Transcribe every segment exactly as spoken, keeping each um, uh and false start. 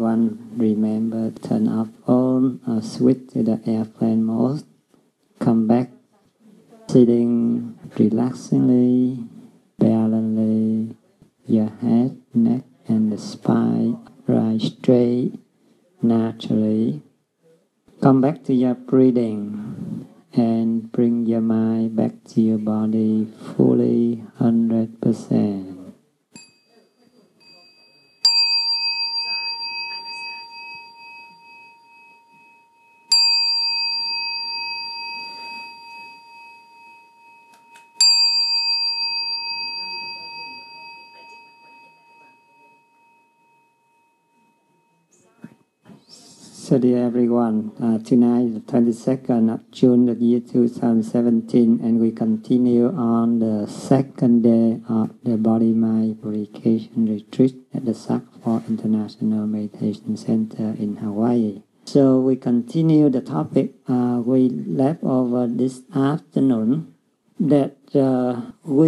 everyone remember turn off phone or switch to the airplane mode. Come back sitting relaxingly, balancedly, your head, neck and the spine right straight, naturally. Come back to your breathing and bring your mind back to your body fully, one hundred percent. So dear everyone, uh, tonight is the twenty-second of June, the year two thousand seventeen, and we continue on the second day of the Body Mind Purification Retreat at the Sackford International Meditation Center in Hawaii. So we continue the topic uh, we left over this afternoon, that uh,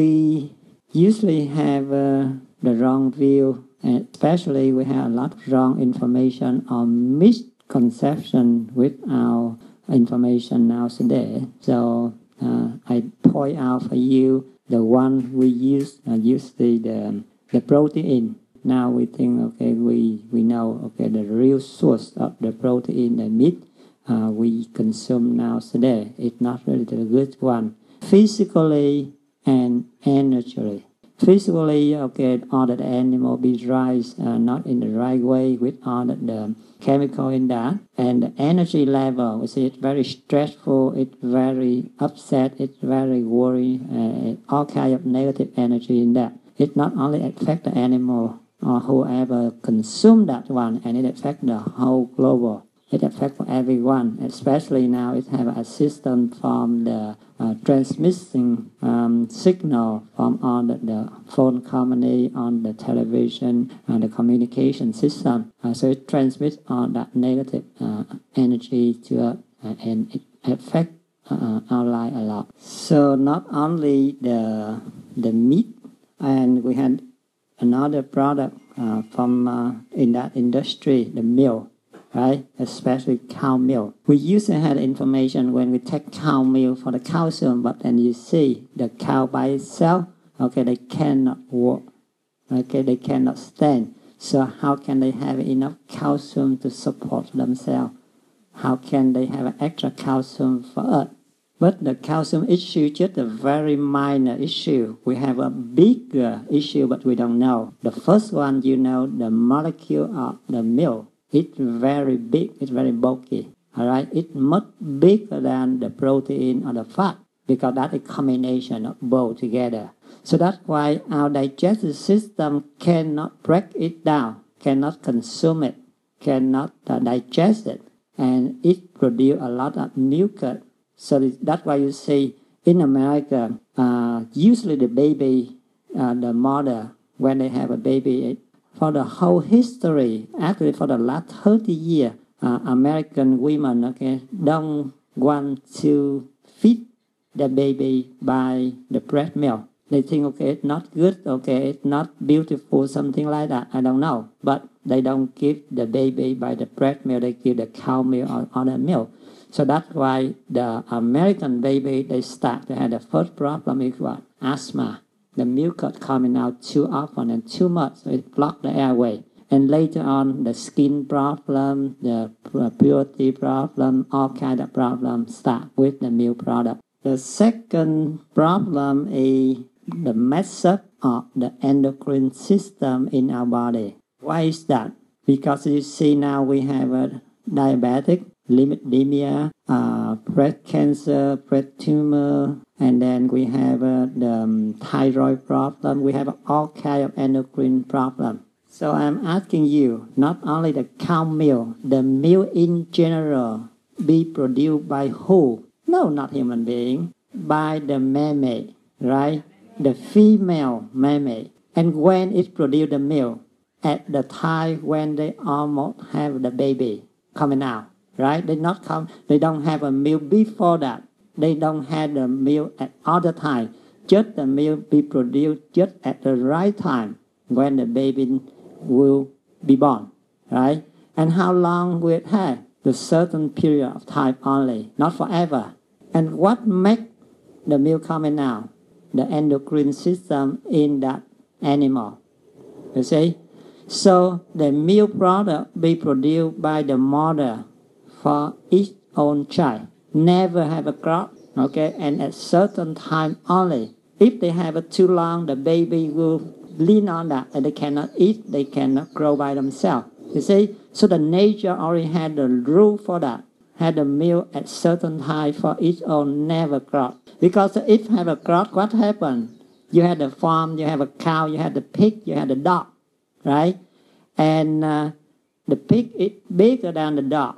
we usually have uh, the wrong view, and especially we have a lot of wrong information or mis conception with our information nowadays. So uh, I point out for you the one we use, uh, usually the the protein. Now we think, okay, we we know, okay, the real source of the protein, the meat uh, we consume nowadays. It's not really the good one, physically and energetically. Physically, okay, all the animal be raised uh, not in the right way with all the, the chemical in that, and the energy level, we see it's very stressful, it's very upset, it's very worried, uh, all kind of negative energy in that. It not only affect the animal or whoever consume that one, and it affect the whole global. It affects everyone, especially now it have a system from the uh, transmitting um, signal from on the, the phone company, on the television, and the communication system. Uh, so it transmits all that negative uh, energy to us, uh, and it affects uh, our life a lot. So not only the the meat, and we had another product uh, from uh, in that industry, the milk. Right, especially cow milk. We used to have information when we take cow milk for the calcium, but then you see the cow by itself, okay, they cannot walk, okay, they cannot stand. So how can they have enough calcium to support themselves? How can they have extra calcium for us? But the calcium issue is just a very minor issue. We have a bigger issue, but we don't know. The first one, you know, the molecule of the milk. It's very big, it's very bulky, all right? It's much bigger than the protein or the fat, because that's a combination of both together. So that's why our digestive system cannot break it down, cannot consume it, cannot uh, digest it, and it produces a lot of mucus. So that's why you see in America, uh, usually the baby, uh, the mother, when they have a baby, it, for the whole history, actually for the last thirty years, uh, American women, okay, don't want to feed the baby by the breast milk. They think, okay, it's not good, okay, it's not beautiful, something like that, I don't know. But they don't give the baby by the breast milk, they give the cow milk or other milk. So that's why the American baby, they start to have the first problem is what? Asthma. The mucus coming out too often and too much, so it blocks the airway. And later on, the skin problem, the purity problem, all kind of problems start with the milk product. The second problem is the mess up of the endocrine system in our body. Why is that? Because you see now we have a diabetic, lipidemia, uh, breast cancer, breast tumor, and then we have uh, the um, thyroid problem. We have all kind of endocrine problem. So I'm asking you, not only the cow milk, the milk in general, be produced by who? No, not human being, by the mermaid, right? The female mermaid. And when it produces the milk, at the time when they almost have the baby coming out. Right? They not come. They don't have a milk before that. They don't have the milk at other time. Just the milk be produced just at the right time when the baby will be born. Right? And how long will it have? The certain period of time only, not forever. And what makes the milk coming out? The endocrine system in that animal. You see? So the milk product be produced by the mother for each own child. Never have a crop, okay? And at certain time only. If they have it too long, the baby will lean on that and they cannot eat, they cannot grow by themselves. You see? So the nature already had the rule for that. Had the milk at certain time for each own, never crop. Because if have a crop, what happened? You had the farm, you have a cow, you had the pig, you had the dog, right? And uh, the pig is bigger than the dog.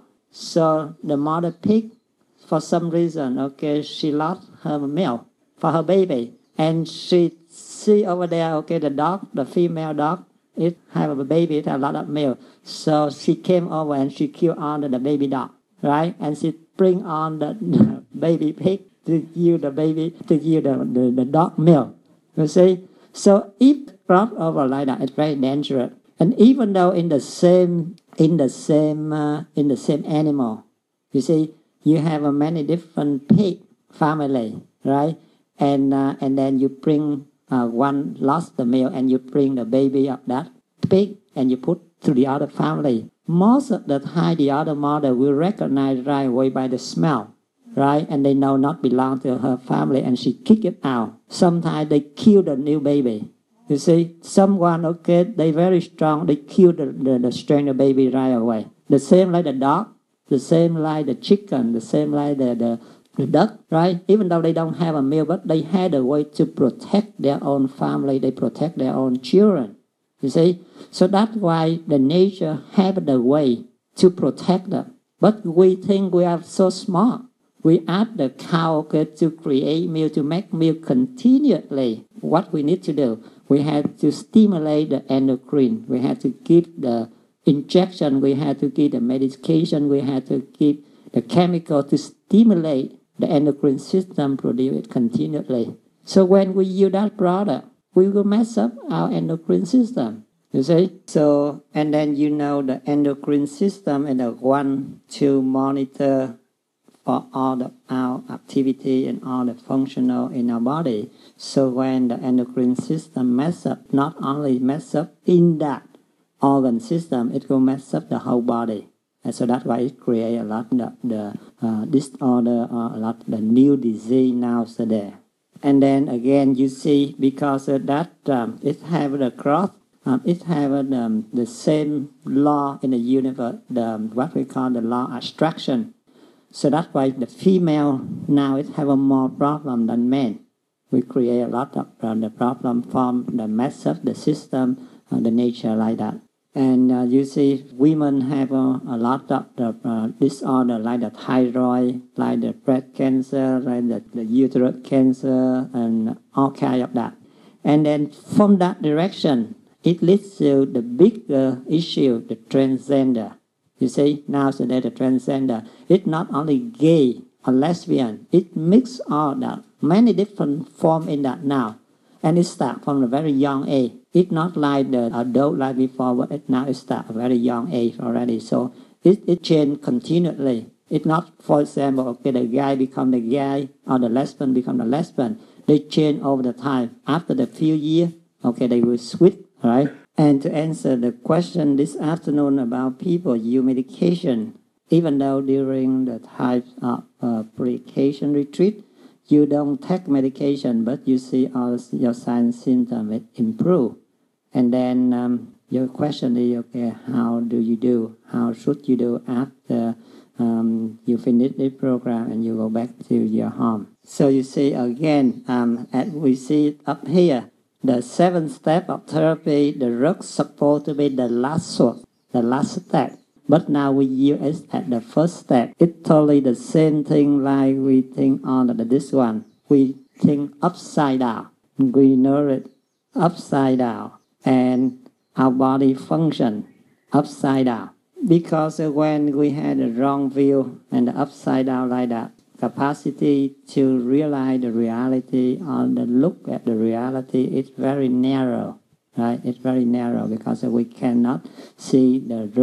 So the mother pig, for some reason, okay, she lost her milk for her baby. And she see over there, okay, the dog, the female dog, it have a baby, it have a lot of milk. So she came over and she killed on the baby dog, right? And she bring on the, the baby pig to give the baby, to give the, the, the dog milk. You see? So if crop over like that, it's very dangerous. And even though in the same, in the same, uh, in the same animal, you see, you have a many different pig family, right? And uh, and then you bring uh, one lost the milk and you bring the baby of that pig and you put to the other family. Most of the time, the other mother will recognize right away by the smell, right? And they know not belong to her family and she kick it out. Sometimes they kill the new baby. You see, someone, okay, they very strong, they kill the, the, the stranger baby right away. The same like the dog, the same like the chicken, the same like the, the, the duck, right? Even though they don't have a meal, but they had a way to protect their own family, they protect their own children. You see? So that's why the nature have the way to protect them. But we think we are so smart. We ask the cow, okay, to create milk, to make milk continually. What we need to do? We have to stimulate the endocrine. We have to give the injection. We have to give the medication. We have to give the chemical to stimulate the endocrine system, produce it continually. So when we use that product, we will mess up our endocrine system. You see? So, and then you know the endocrine system is the one to monitor for all the, our activity and all the functional in our body. So when the endocrine system mess up, not only mess up in that organ system, it will mess up the whole body. And so that's why it creates a lot of the, the uh, disorder or a lot of the new disease nowadays. And then again, you see, because of that, um, it have the cross, um, it have um, the same law in the universe, the, what we call the law of attraction. So that's why the female now it have a more problem than men. We create a lot of uh, the problem from the mess up the system, uh, the nature like that. And uh, you see, women have uh, a lot of the uh, disorder like the thyroid, like the breast cancer, like the, the uterus cancer, and all kinds of that. And then from that direction, it leads to the bigger issue, the transgender. You see, nowadays the transgender, it's not only gay or lesbian, it mixes all that, many different forms in that now. And it starts from a very young age. It's not like the adult like before, but it now it starts at a very young age already. So it, it changes continually. It's not, for example, okay, the guy become the guy or the lesbian become the lesbian. They change over the time. After the few years, okay, they will switch, right? And to answer the question this afternoon about people use medication, even though during the type of uh, purification retreat, you don't take medication, but you see all your signs and symptoms improve. And then um, your question is, okay, how do you do? How should you do after um, you finish the program and you go back to your home? So you see, again, um, as we see it up here, the seventh step of therapy, the drug supposed to be the last source, the last step. But now we use it at the first step. It's totally the same thing like we think on the, this one. We think upside down. We know it upside down. And our body function upside down. Because when we had the wrong view and the upside down like that, capacity to realize the reality or the look at the reality is very narrow, right? It's very narrow because we cannot see the role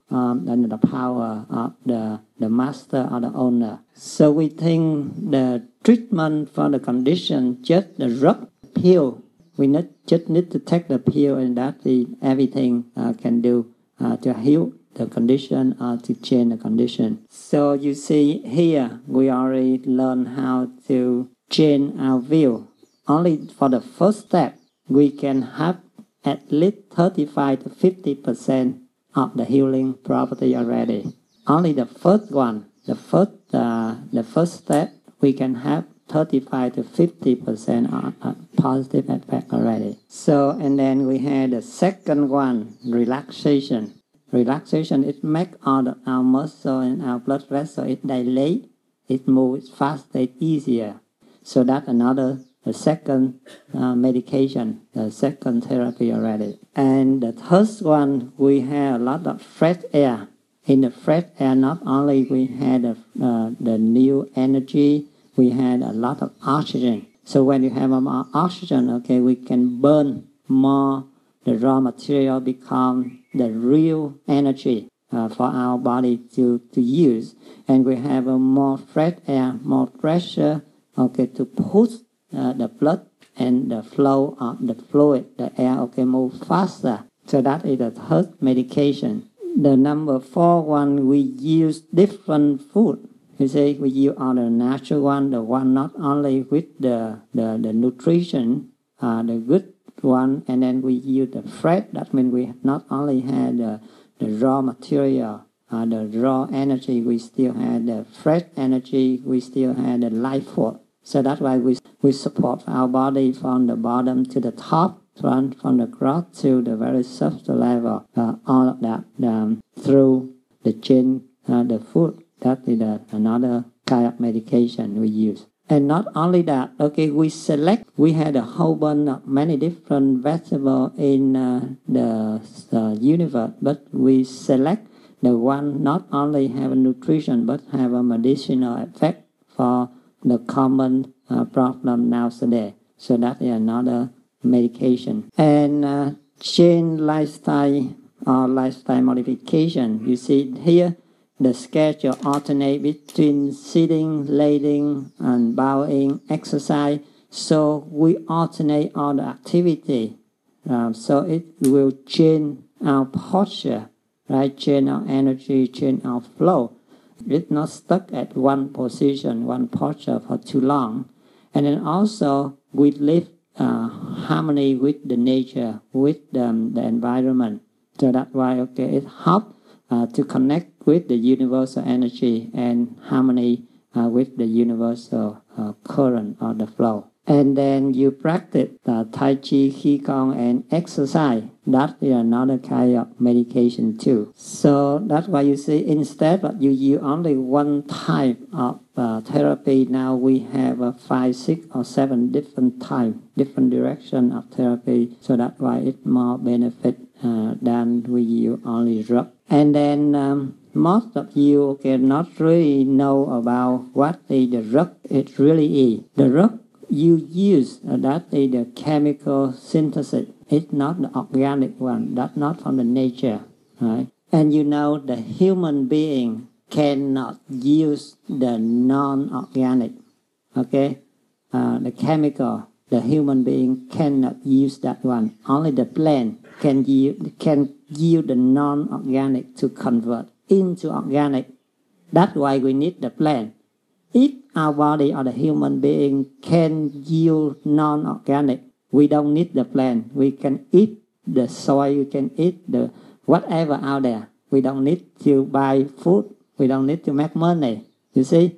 um, and the power of the, the master or the owner. So we think the treatment for the condition, just the drug pill, we not just need to take the pill and that is everything uh, can do uh, to heal the condition or to change the condition. So you see here, we already learned how to change our view. Only for the first step, we can have at least thirty-five to fifty percent of the healing property already. Only the first one, the first, uh, the first step, we can have thirty-five to fifty percent of, of positive effect already. So, and then we had the second one, relaxation. Relaxation, it makes all the, our muscle and our blood vessel, it dilate, it moves faster, it's easier. So that's another, the second uh, medication, the second therapy already. And the third one, we have a lot of fresh air. In the fresh air, not only we had a, uh, the new energy, we had a lot of oxygen. So when you have more oxygen, okay, we can burn more. The raw material become the real energy uh, for our body to, to use. And we have a more fresh air, more pressure, okay, to push uh, the blood and the flow of the fluid, the air, okay, move faster. So that is the third medication. The number four one, we use different food. You see, we use all the natural one, the one not only with the, the, the nutrition, uh, the good one, and then we use the fresh. That means we not only had the, the raw material, uh, the raw energy, we still had the fresh energy, we still had the life force. So that's why we, we support our body from the bottom to the top, from, from the growth to the very subtle level, uh, all of that um, through the chain, uh, the food. That is uh, another kind of medication we use. And not only that, okay, we select, we had a whole bunch of many different vegetables in uh, the uh, universe, but we select the one not only have a nutrition, but have a medicinal effect for the common uh, problem nowadays. So that is another medication. And uh, change lifestyle or lifestyle modification. You see here, the schedule alternate between sitting, laying, and bowing, exercise. So we alternate all the activity. Um, so it will change our posture, right? Change our energy, change our flow. It's not stuck at one position, one posture for too long. And then also we live uh, harmony with the nature, with um, the environment. So that's why, okay, it helps Uh, to connect with the universal energy and harmony uh, with the universal uh, current or the flow. And then you practice uh, Tai Chi, Qigong, and exercise. That is another kind of medication too. So that's why you see, instead of you use only one type of uh, therapy, now we have uh, five, six, or seven different types, different direction of therapy. So that's why it's more benefit uh, than we use only drug. And then um, most of you cannot really know about what is the drug it really is. The drug you use, uh, that is the chemical synthesis. It's not the organic one. That's not from the nature. Right? And you know the human being cannot use the non-organic. Okay? Uh, the chemical, the human being cannot use that one. Only the plant can yield, can yield the non-organic to convert into organic. That's why we need the plant. If our body or the human being can yield non-organic, we don't need the plant. We can eat the soil, we can eat the whatever out there. We don't need to buy food. We don't need to make money. You see,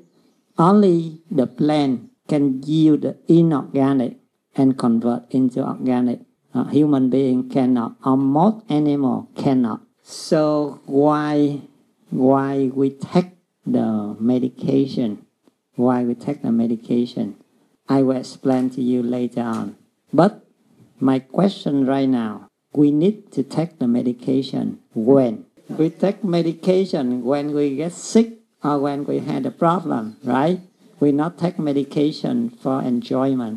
only the plant can yield the inorganic and convert into organic. A human being cannot, or most animal cannot. So why, why we take the medication? Why we take the medication? I will explain to you later on. But my question right now, we need to take the medication when? We take medication when we get sick or when we had a problem, right? We not take medication for enjoyment.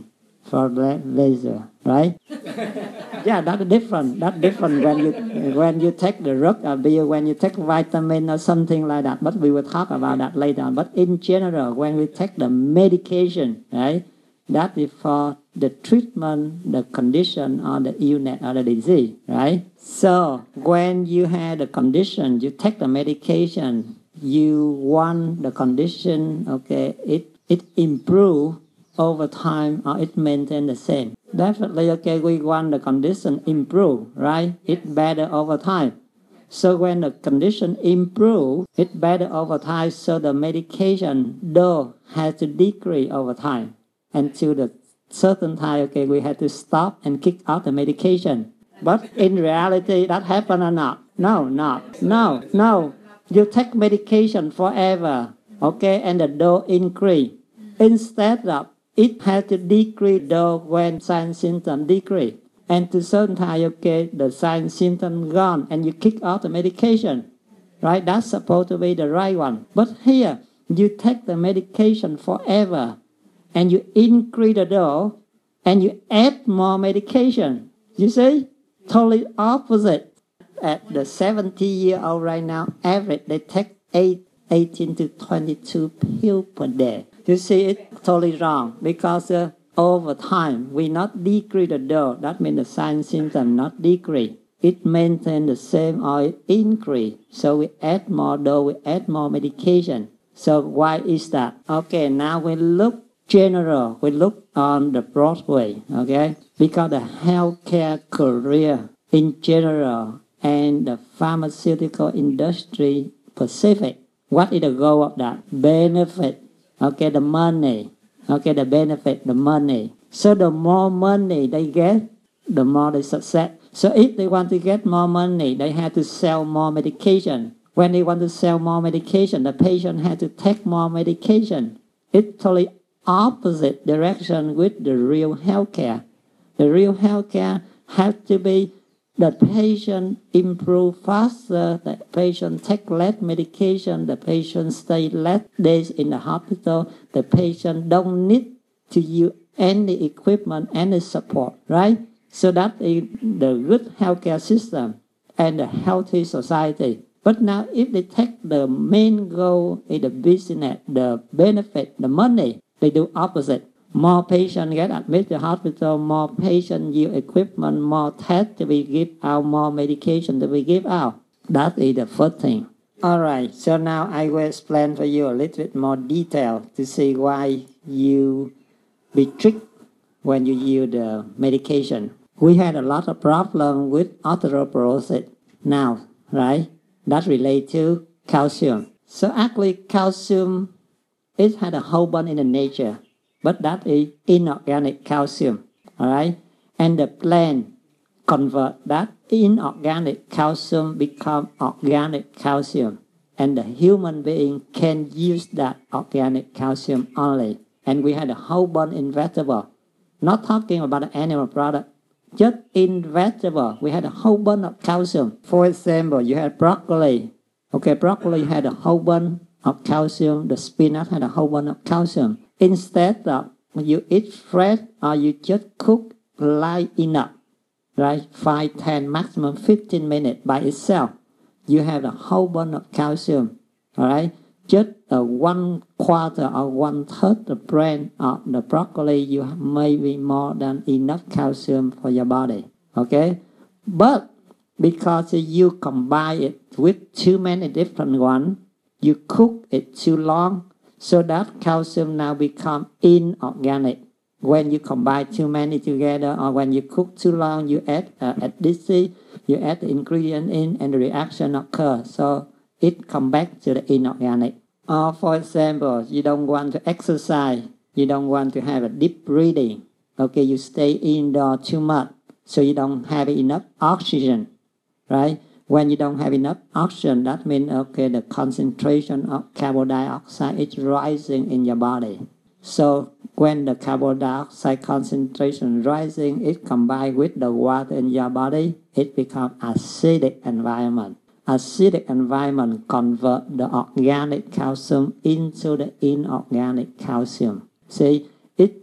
for laser, right? Yeah, that's different. That's different when you when you take the drug or when you take vitamin or something like that. But we will talk about that later on. But in general, when we take the medication, right, that is for the treatment, the condition, or the illness or the disease, right? So when you have the condition, you take the medication. You want the condition, okay, it it improve over time or it maintain the same. Definitely, okay, we want the condition improve, right? It better over time. So when the condition improve, it better over time. So the medication dose has to decrease over time until the certain time. Okay, we have to stop and kick out the medication. But in reality, that happen or not? No, not. No, no. You take medication forever, okay, and the dose increase. Instead of it has to decrease dose when sign symptom decrease. And to certain time, okay, the sign symptom gone and you kick out the medication. Right? That's supposed to be the right one. But here, you take the medication forever and you increase the dose and you add more medication. You see? Totally opposite. At the seventy-year-old right now, average, they take eight, eighteen to twenty-two pills per day. You see, it's totally wrong because uh, over time, we not decrease the dose. That means the sign symptom not decrease. It maintain the same or it increase. So we add more dose, we add more medication. So why is that? Okay, now we look general. We look on the broad way, okay? Because the healthcare career in general and the pharmaceutical industry Pacific, what is the goal of that? Benefit, okay, the money, okay, the benefit, the money. So the more money they get, the more they success. So if they want to get more money, they have to sell more medication. When they want to sell more medication, the patient has to take more medication. It's totally opposite direction with the real healthcare. The real healthcare has to be the patient improve faster, the patient take less medication, the patient stay less days in the hospital, the patient don't need to use any equipment, any support, right? So that is the good healthcare system and the healthy society. But now if they take the main goal in the business, the benefit, the money, they do opposite. More patients get admitted to the hospital, more patients use equipment, more tests to be give out, more medication to be give out. That is the first thing. Alright, so now I will explain for you a little bit more detail to see why you be tricked when you use the medication. We had a lot of problem with osteoporosis now, right? That relate to calcium. So actually calcium, it had a whole bunch in the nature. But that is inorganic calcium, all right? And the plant convert that inorganic calcium become organic calcium. And the human being can use that organic calcium only. And we had a whole bunch in vegetable. Not talking about the animal product. Just in vegetable, we had a whole bunch of calcium. For example, you had broccoli. Okay, broccoli had a whole bunch of calcium. The spinach had a whole bunch of calcium. Instead of you eat fresh or you just cook light enough, right? five, ten, maximum fifteen minutes by itself, you have a whole bunch of calcium, all right? Just uh, one quarter or one third the brain of the broccoli, you may be more than enough calcium for your body, okay? But because you combine it with too many different ones, you cook it too long, so that calcium now become inorganic. When you combine too many together or when you cook too long, you add uh, additive, you add the ingredient in and the reaction occurs. So it come back to the inorganic. Or for example, you don't want to exercise, you don't want to have a deep breathing. Okay, you stay indoor too much, so you don't have enough oxygen, right? When you don't have enough oxygen, that means, okay, the concentration of carbon dioxide is rising in your body. So when the carbon dioxide concentration is rising, it combined with the water in your body, it becomes acidic environment. Acidic environment convert the organic calcium into the inorganic calcium. See, it takes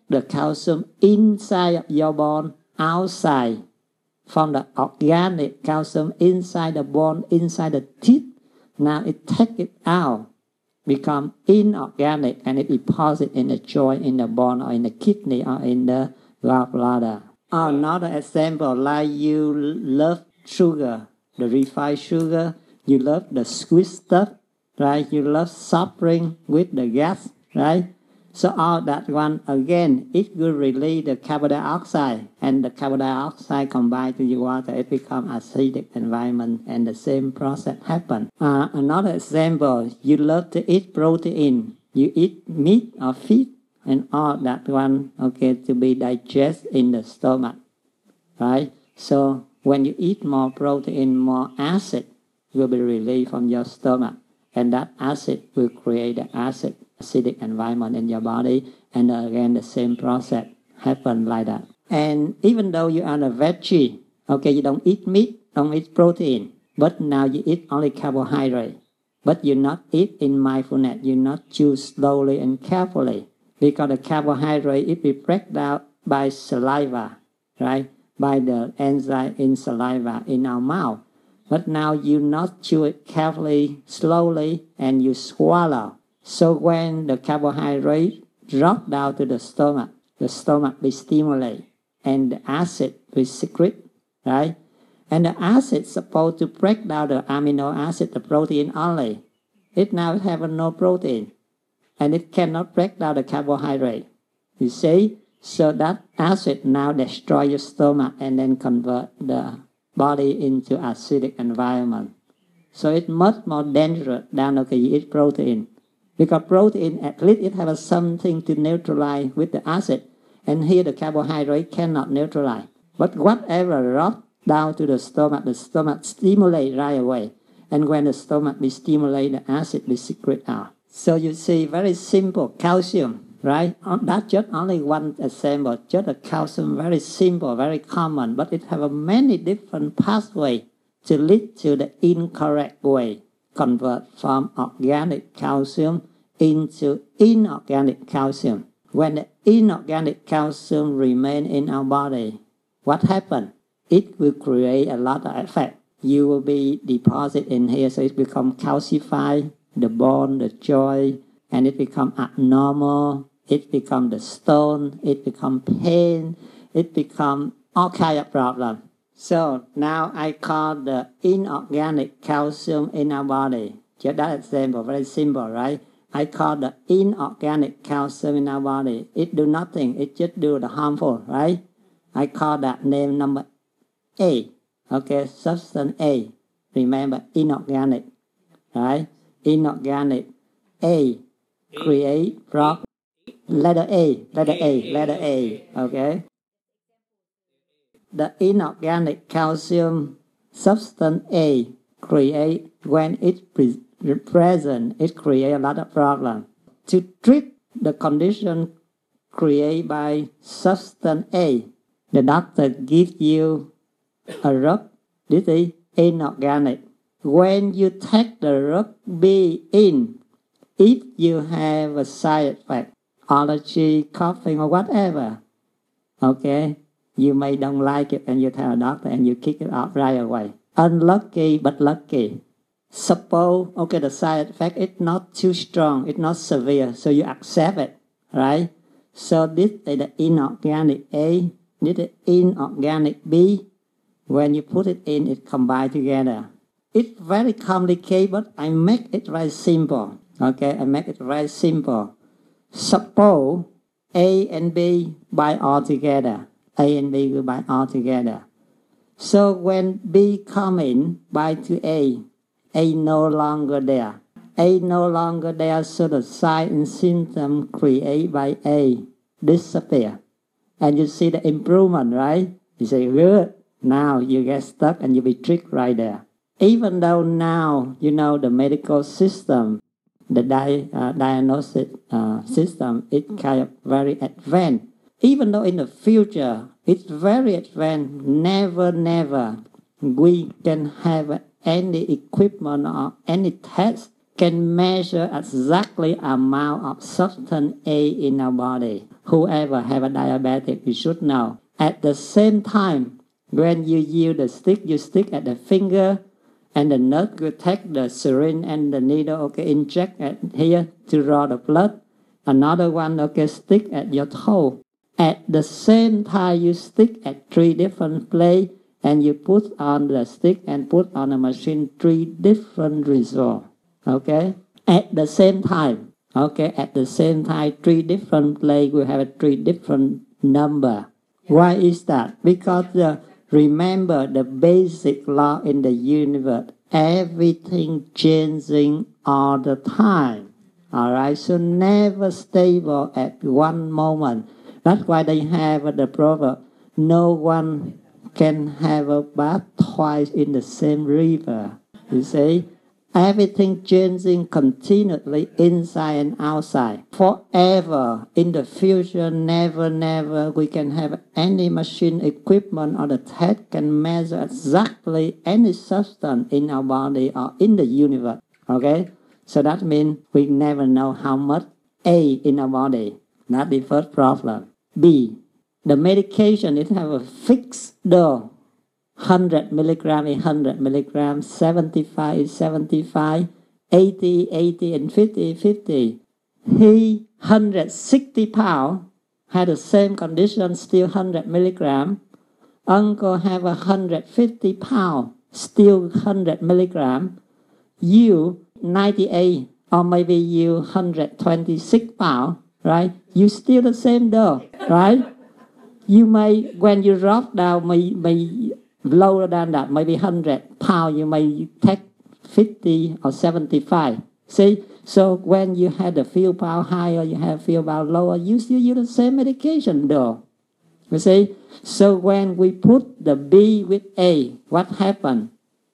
the calcium inside of your bone, outside, from the organic calcium inside the bone, inside the teeth. Now it take it out, become inorganic, and it deposit in the joint, in the bone, or in the kidney, or in the gallbladder. Another example, like you love sugar, the refined sugar, you love the sweet stuff, right? You love suffering with the gas, right? So all that one, again, it will release the carbon dioxide, and the carbon dioxide combined to your water, it becomes acidic environment, and the same process happen. Uh, another example, you love to eat protein, you eat meat or fish, and all that one, okay, to be digested in the stomach, right? So when you eat more protein, more acid will be released from your stomach, and that acid will create the acid acidic environment in your body, and again the same process happen like that. And even though you are a veggie, okay, you don't eat meat, don't eat protein, but now you eat only carbohydrate, but you not eat in mindfulness, you not chew slowly and carefully, because the carbohydrate, it be break down by saliva, right, by the enzyme in saliva in our mouth. But now you not chew it carefully, slowly, and you swallow. So when the carbohydrate drop down to the stomach, the stomach be stimulated, and the acid will secrete, right? And the acid is supposed to break down the amino acid, the protein only. It now have no protein, and it cannot break down the carbohydrate. You see? So that acid now destroy your stomach and then convert the body into acidic environment. So it's much more dangerous than, okay, you eat protein. Because protein, at least it has something to neutralize with the acid. And here the carbohydrate cannot neutralize. But whatever drops down to the stomach, the stomach stimulates right away. And when the stomach be stimulated, the acid be secrete out. So you see, very simple, calcium, right? That's just only one example. Just a calcium, very simple, very common. But it has many different pathways to lead to the incorrect way. Convert from organic calcium into inorganic calcium. When the inorganic calcium remain in our body, what happens? It will create a lot of effect. You will be deposited in here, so it become calcified, the bone, the joint, and it become abnormal. It become the stone. It become pain. It become all kind of problem. So now I call the inorganic calcium in our body. Just that example, very simple, right? I call the inorganic calcium in our body. It do nothing. It just do the harmful, right? I call that name number A. Okay, substance A. Remember, inorganic, right? Inorganic. A. Create problem. Letter A. Letter A. Letter A. Okay. The inorganic calcium substance A create, when it's pre present, it create a lot of problem. To treat the condition created by substance A, the doctor gives you a drug. This is inorganic. When you take the drug B in, if you have a side effect, allergy, coughing, or whatever, okay, you may don't like it and you tell a doctor and you kick it out right away. Unlucky but lucky. Suppose, okay, the side effect is not too strong, it's not severe, so you accept it, right? So this is the inorganic A, this is inorganic B. When you put it in, it combines together. It's very complicated, but I make it very simple. Okay, I make it very simple. Suppose A and B bind all together. A and B will bind all together. So when B come in, bind to A, A no longer there. A no longer there, so the sign and symptom created by A disappear. And you see the improvement, right? You say, good. Now you get stuck and you be tricked right there. Even though now, you know, the medical system, the di uh, diagnosis uh, system, it's kind of very advanced. Even though in the future, it's very advanced, never, never, we can have any equipment or any test can measure exactly amount of substance A in our body. whoever have a diabetic, you should know. At the same time, when you use the stick, you stick at the finger, and the nurse will take the syringe and the needle, okay, inject at here to draw the blood. Another one, okay, stick at your toe. At the same time, you stick at three different places, and you put on the stick and put on the machine three different results, okay? At the same time, okay, at the same time, three different places will have a three different number. Why is that? Because the, remember the basic law in the universe, everything changing all the time, all right? So never stable at one moment. That's why they have the proverb, no one can have a bath twice in the same river. You see, everything changing continually inside and outside. Forever, in the future, never, never, we can have any machine, equipment, or the test can measure exactly any substance in our body or in the universe. Okay? So that means we never know how much A in our body. That's the first problem. B, the medication, it have a fixed dose. one hundred milligram is one hundred milligrams, seventy-five is seventy-five, eighty, eighty, and fifty, fifty. He, one hundred sixty pounds, had the same condition, still one hundred milligrams. Uncle have a one hundred fifty pounds, still one hundred milligrams. You, ninety-eight, or maybe you one hundred twenty-six pounds, right? You still the same dose, right? You may, when you drop down, may, may lower than that, maybe one hundred pounds, you may take fifty or seventy-five. See? So when you had a few pounds higher, you have a few pounds lower, you still use the same medication though. You see? So when we put the B with A, what happened?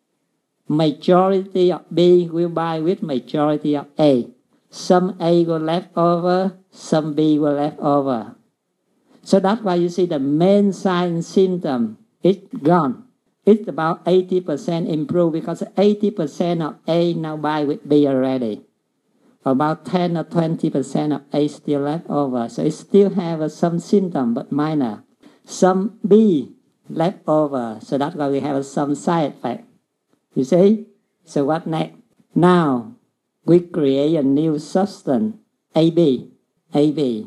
Majority of B will bind with majority of A. Some A will left over, some B will left over. So that's why you see the main sign symptom is gone. It's about eighty percent improved because eighty percent of A now bind with B already. About ten or twenty percent of A still left over. So it still have some symptom but minor. Some B left over. So that's why we have some side effect. You see? So what next? Now, we create a new substance, A B. A B.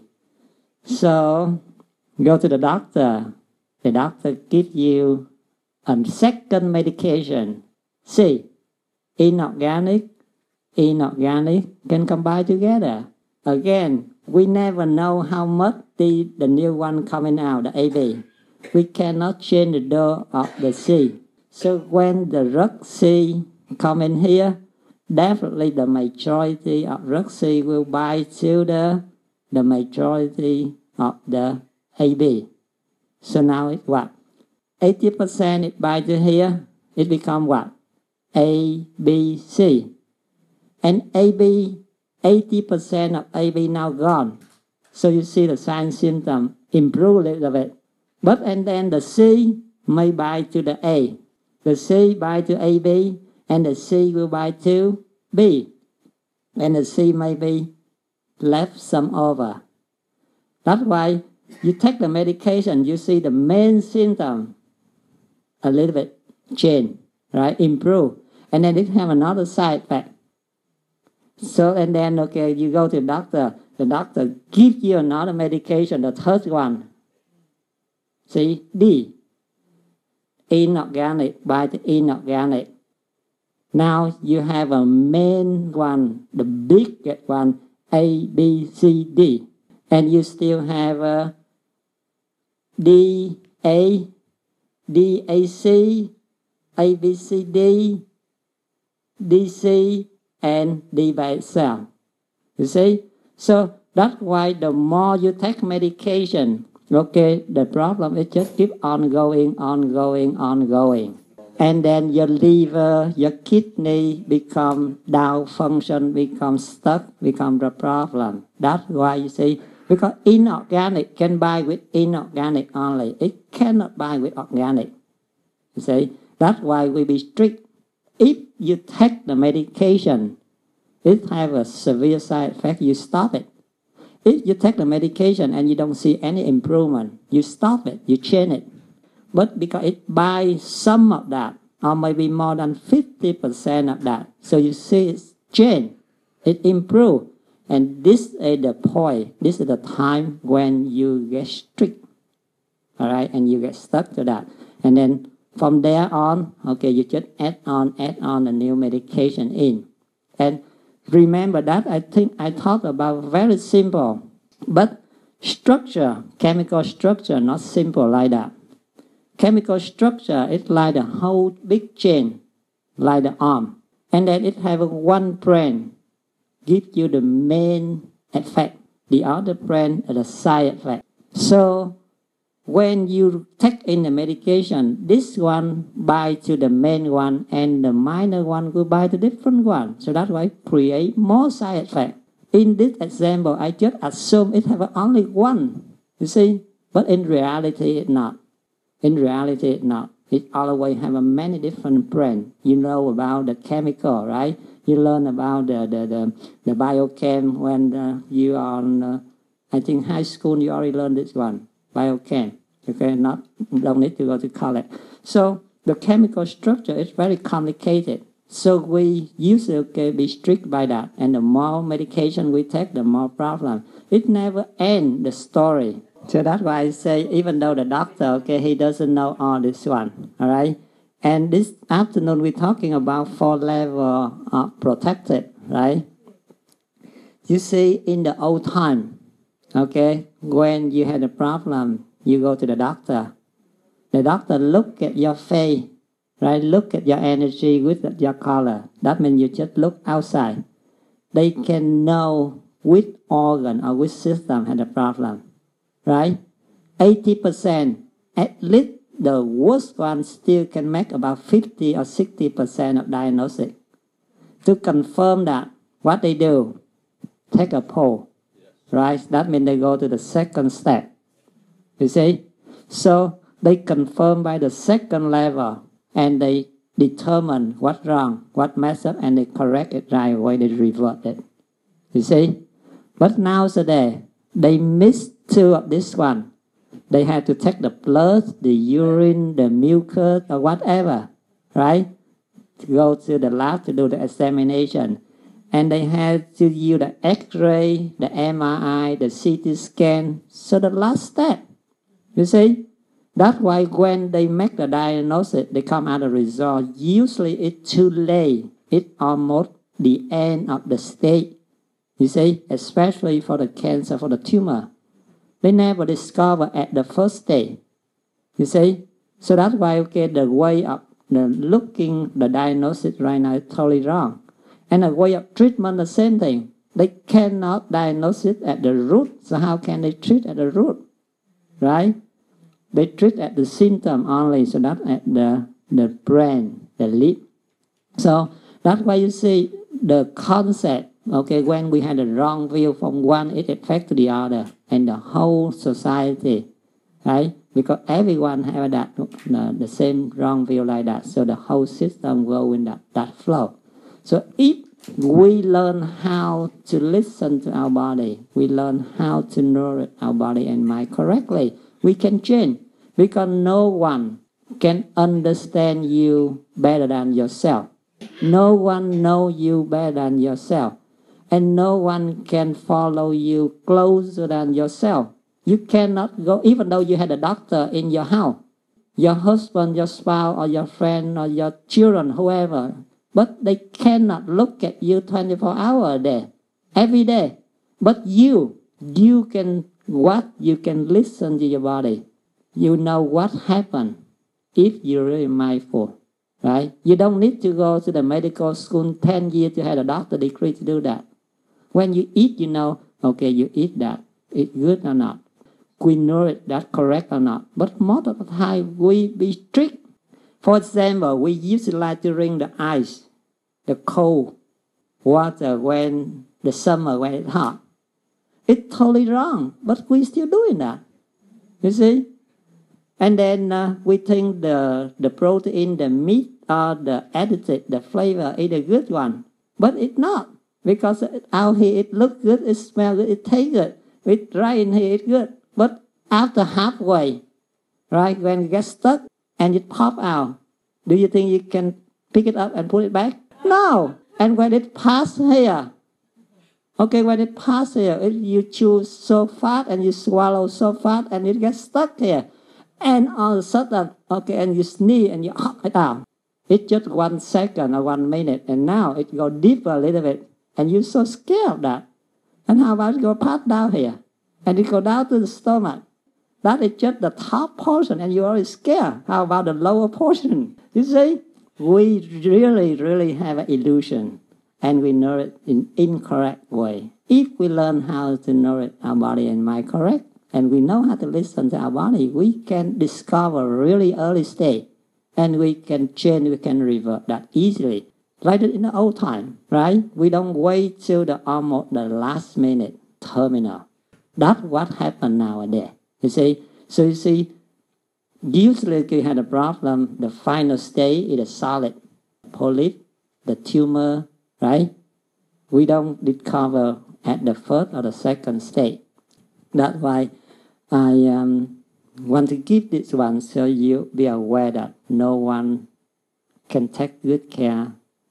So, go to the doctor. The doctor gives you a second medication. C. Inorganic, inorganic can combine together. Again, we never know how much the, the new one coming out, the A B. We cannot change the dose of the C. So when the drug C come in here, definitely the majority of drug C will bind to the, the majority of the A B. So now it's what? eighty percent it binds to here, it becomes what? A, B, C. And A B, eighty percent of A B now gone. So you see the sign symptom improve a little bit. But and then the C may bind to the A. The C bind to A B, and the C will bind to B. And the C may be left some over. That's why you take the medication, you see the main symptom a little bit change, right? Improve. And then it have another side effect. So, and then, okay, you go to the doctor. The doctor gives you another medication, the third one. See, D. Inorganic by the inorganic. Now you have a main one, the big one, A, B, C, D. And you still have a D, A, D, A, C, A, B, C, D, D, C, and D by itself. You see? So that's why the more you take medication, okay, the problem is just keep on going, on going, on going. And then your liver, your kidney become down function, become stuck, become the problem. That's why you see, because inorganic can bind with inorganic only. It cannot bind with organic. You see, that's why we be strict. If you take the medication, it have a severe side effect, you stop it. If you take the medication and you don't see any improvement, you stop it, you change it. But because it buys some of that, or maybe more than fifty percent of that, so you see it's change, it improves. And this is the point, this is the time when you get strict, all right, and you get stuck to that. And then from there on, okay, you just add on, add on a new medication in. And remember that I think I talked about very simple, but structure, chemical structure, not simple like that. Chemical structure is like the whole big chain, like the arm. And then it have one brain, give you the main effect. The other brain is the side effect. So when you take in the medication, this one bind to the main one and the minor one will bind to different one. So that's why create more side effect. In this example, I just assume it have only one, you see, but in reality it's not. In reality it's not. It always have a many different brain. You know about the chemical, right? You learn about the, the, the, the biochem when uh, you are on, uh, I think high school, you already learned this one. Biochem, okay, not, don't need to go to college. So the chemical structure is very complicated. So we usually okay, be strict by that. And the more medication we take, the more problem. It never ends the story. So that's why I say, even though the doctor, okay, he doesn't know all this one, all right? And this afternoon we're talking about four level of protected, right? You see, in the old time, okay, when you had a problem, you go to the doctor. The doctor look at your face, right? Look at your energy, look at your color. That means you just look outside. They can know which organ or which system had a problem, right? eighty percent, at least the worst one still can make about fifty or sixty percent of diagnosis. To confirm that, what they do, take a poll. Right? That means they go to the second step. You see? So they confirm by the second level and they determine what's wrong, what mess up, and they correct it right away, they revert it. You see? But nowadays, they miss two of this one. They have to take the blood, the urine, the mucus, or whatever, right? To go to the lab to do the examination. And they have to use the X-ray, the M R I, the C T scan. So the last step, you see? That's why when they make the diagnosis, they come out a result. Usually it's too late. It's almost the end of the stage. You see? Especially for the cancer, for the tumor. They never discover at the first stage. You see? So that's why, okay, the way of the looking, the diagnosis right now is totally wrong. And the way of treatment, the same thing. They cannot diagnose it at the root. So how can they treat at the root? Right? They treat at the symptom only, so not at the, the brain, the lip. So that's why you see the concept, okay, when we had a wrong view from one, it affects the other and the whole society, right? Because everyone have that, the, the same wrong view like that. So the whole system go in that, that flow. So if we learn how to listen to our body, we learn how to nourish our body and mind correctly, we can change. Because no one can understand you better than yourself. No one knows you better than yourself. And no one can follow you closer than yourself. You cannot go, even though you had a doctor in your house, your husband, your spouse, or your friend, or your children, whoever, but they cannot look at you twenty-four hours a day, every day. But you, you can what? You can listen to your body. You know what happened if you're really mindful, right? You don't need to go to the medical school ten years to have a doctor degree to do that. When you eat, you know, okay, you eat that. It's good or not. We know it, that's correct or not. But most of the time, we be strict. For example, we used to like to drink the ice, the cold water when the summer, when it's hot. It's totally wrong, but we're still doing that. You see? And then uh, we think the, the protein, the meat, or the additive, the flavor is a good one. But it's not. Because out here it looks good, it smells good, it tastes good. It right in here, it's good. But after halfway, right, when it gets stuck and it pop out, do you think you can pick it up and put it back? No. And when it pass here, okay, when it pass here, it, you chew so fast and you swallow so fast and it gets stuck here. And all of a sudden, okay, and you sneeze and you hop it out. It's just one second or one minute, and now it go deeper a little bit, and you're so scared of that. And how about it go past down here, and it go down to the stomach? That is just the top portion, and you're already scared. How about the lower portion? You see, we really, really have an illusion, and we know it in incorrect way. If we learn how to nourish our body and mind correct, and we know how to listen to our body, we can discover really early stage, and we can change, we can revert that easily. Like in the old time, right? We don't wait till the almost the last minute terminal. That's what happened nowadays. You see, so you see, usually if you had a problem, the final stage is a solid polyp, the tumor, right? We don't discover at the first or the second stage. That's why I um, want to give this one so you be aware that no one can take good care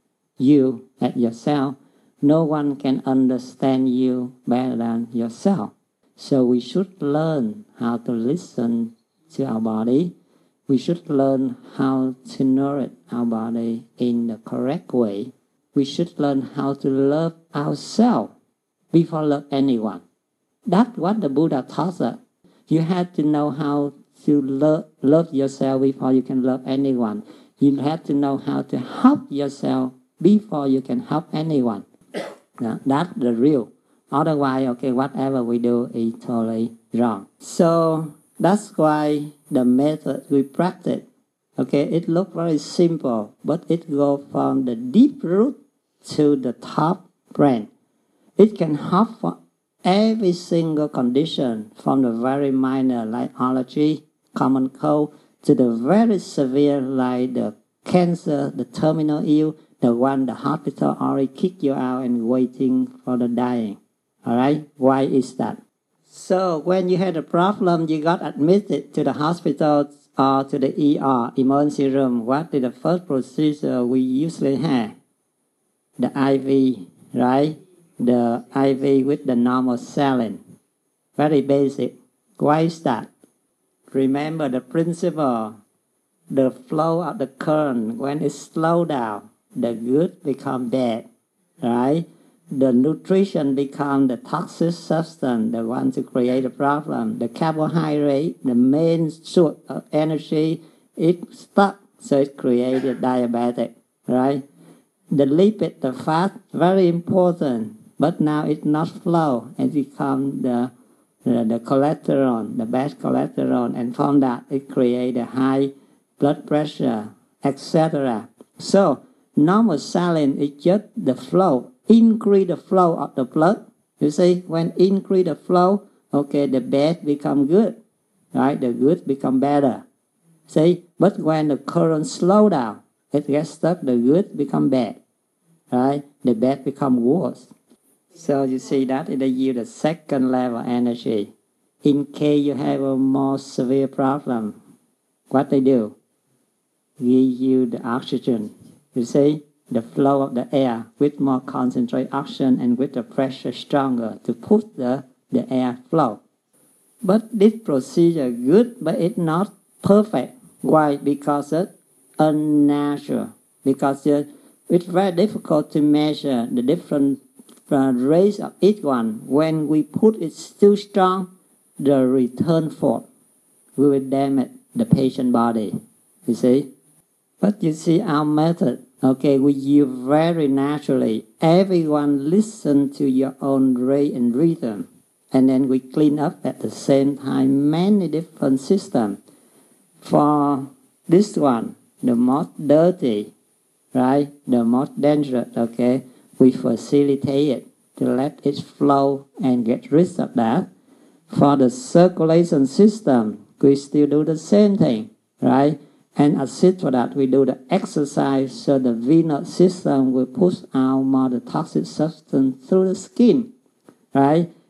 you at yourself. No one can understand you better than yourself. So we should learn how to listen to our body. We should learn how to nourish our body in the correct way. We should learn how to love ourselves before love anyone. That's what the Buddha taught us. You have to know how to love, love yourself before you can love anyone. You have to know how to help yourself before you can help anyone. Now, that's the real. Otherwise, okay, whatever we do is totally wrong. So that's why the method we practice, okay, it looks very simple, but it goes from the deep root to the top branch. It can help for every single condition, from the very minor like allergy, common cold, to the very severe like the cancer, the terminal ill, the one the hospital already kicked you out and waiting for the dying. All right? Why is that? So when you had a problem, you got admitted to the hospital or to the E R, emergency room. What is the first procedure we usually have? The I V, right? The I V with the normal saline. Very basic. Why is that? Remember the principle. The flow of the current, when it slows down, the good become bad, right? The nutrition become the toxic substance, the one to create a problem. The carbohydrate, the main source of energy, it stuck, so it created diabetic, right? The lipid, the fat, very important, but now it not flow and become the, the the cholesterol, the bad cholesterol, and from that it create a high blood pressure, et cetera. So normal saline is just the flow, increase the flow of the blood. You see, when increase the flow, okay, the bad become good, right? The good become better. See, but when the current slow down, it gets stuck, the good become bad, right? The bad become worse. So you see that it yield a second level energy. In case you have a more severe problem, what they do? Give you the oxygen. You see, the flow of the air with more concentrated oxygen and with the pressure stronger to push the, the air flow. But this procedure good, but it's not perfect. Why? Because it's unnatural. Because it's very difficult to measure the different uh, rates of each one. When we put it too strong, the return force will damage the patient body. You see? But you see our method, okay, we use very naturally. Everyone listen to your own rate and rhythm. And then we clean up at the same time many different systems. For this one, the most dirty, right, the most dangerous, okay, we facilitate it to let it flow and get rid of that. For the circulation system, we still do the same thing, right? And assist for that, we do the exercise so the venous system will push out more the toxic substance through the skin, right?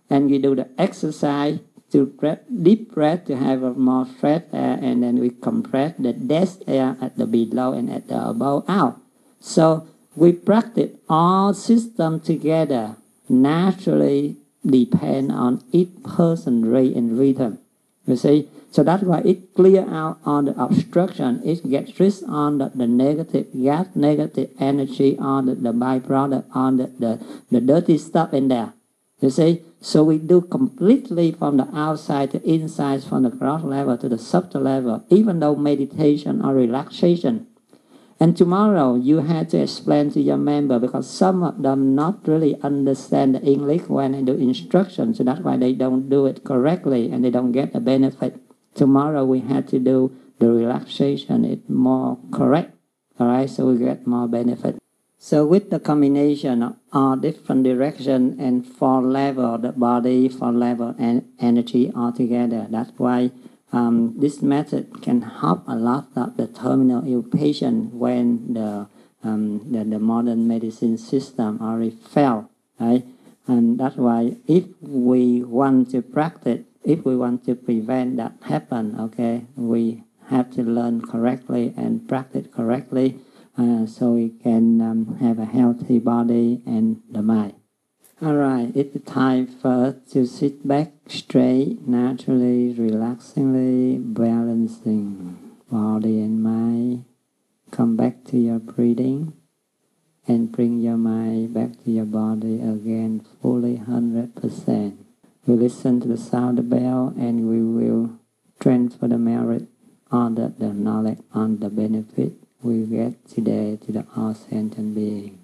and we do the exercise to breath, deep breath to have a more fresh air, and then we compress the dead air at the below and at the above out. So we practice all systems together, naturally depend on each person's rate and rhythm. You see, so that's why it clear out on the obstruction. It gets rid on the, the negative gas, negative energy, on the, the byproduct, on the, the, the dirty stuff in there. You see, so we do completely from the outside to inside, from the ground level to the subtle level, even though meditation or relaxation. And tomorrow you have to explain to your member, because some of them not really understand the English when they do instructions, so that's why they don't do it correctly and they don't get the benefit. Tomorrow we have to do the relaxation, it's more correct, all right, so we get more benefit. So with the combination of all different direction and four level, the body, four level and energy all together, that's why Um, this method can help a lot of the terminal ill patient when the, um, the the modern medicine system already failed, right? And that's why if we want to practice, if we want to prevent that happen, okay, we have to learn correctly and practice correctly, uh, so we can um, have a healthy body and the mind. Alright, it's time for us to sit back straight, naturally, relaxingly, balancing body and mind. Come back to your breathing and bring your mind back to your body again fully one hundred percent. We listen to the sound of the bell and we will transfer the merit on the, the knowledge, on the benefit we get today to the all sentient being.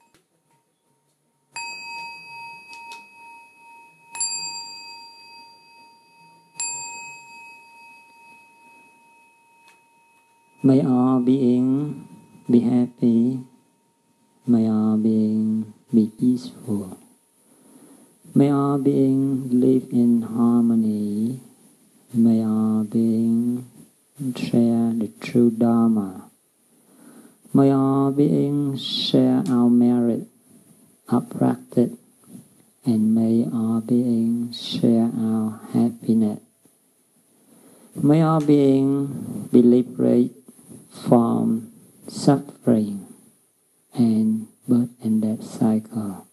May all beings be happy. May all beings be peaceful. May all beings live in harmony. May all beings share the true Dharma. May all beings share our merit of practice. And may all beings share our happiness. May all beings be liberated from suffering and birth and death cycle.